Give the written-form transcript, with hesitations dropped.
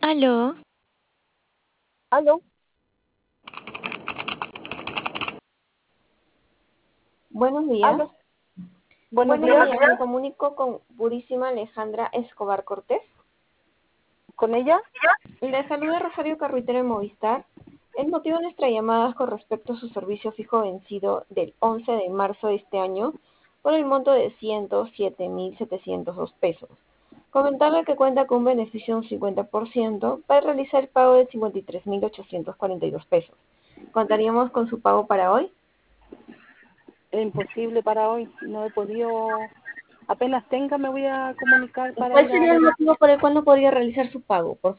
Aló, Aló, Buenos días. aló, buenos Buenos días, días, me comunico con Purísima Alejandra Escobar Cortés. ¿con ella? Le saluda Rosario Carruitero de Movistar. El motivo de nuestra llamada es con respecto a su servicio fijo vencido del 11 de marzo de este año por el monto de 107.702 pesos. Comentarle que cuenta con un beneficio de un 50% para realizar el pago de 53.842 pesos. ¿Contaríamos con su pago para hoy? Es imposible para hoy, no he podido, apenas tenga me voy a comunicar para ¿Cuál ir a sería el verla. motivo por el cual no podría realizar su pago? Por